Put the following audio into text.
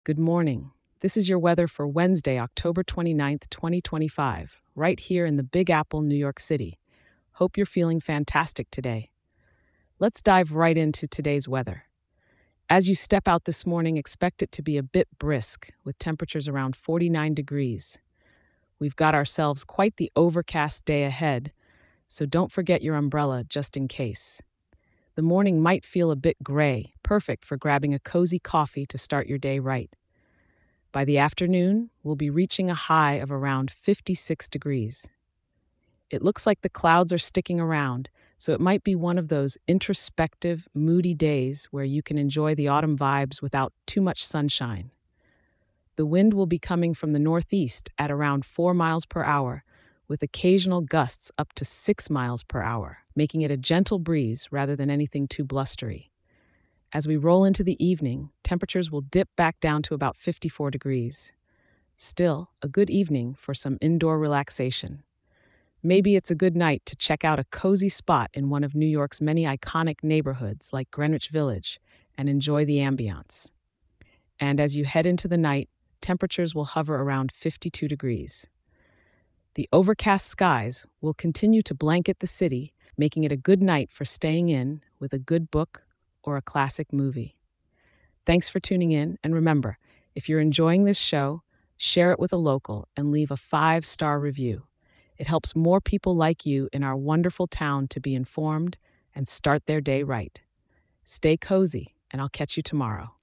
Good morning. This is your weather for Wednesday, October 29th, 2025, right here in the Big Apple, New York City. Hope you're feeling fantastic today. Let's dive right into today's weather. As you step out this morning, expect it to be a bit brisk, with temperatures around 49 degrees. We've got ourselves quite the overcast day ahead, so don't forget your umbrella just in case. The morning might feel a bit gray, perfect for grabbing a cozy coffee to start your day right. By the afternoon, we'll be reaching a high of around 56 degrees. It looks like the clouds are sticking around, so it might be one of those introspective, moody days where you can enjoy the autumn vibes without too much sunshine. The wind will be coming from the northeast at around 4 miles per hour, with occasional gusts up to 6 miles per hour, making it a gentle breeze rather than anything too blustery. As we roll into the evening, temperatures will dip back down to about 54 degrees. Still, a good evening for some indoor relaxation. Maybe it's a good night to check out a cozy spot in one of New York's many iconic neighborhoods like Greenwich Village and enjoy the ambiance. And as you head into the night, temperatures will hover around 52 degrees. The overcast skies will continue to blanket the city, making it a good night for staying in with a good book or a classic movie. Thanks for tuning in, and remember, if you're enjoying this show, share it with a local and leave a 5-star review. It helps more people like you in our wonderful town to be informed and start their day right. Stay cozy, and I'll catch you tomorrow.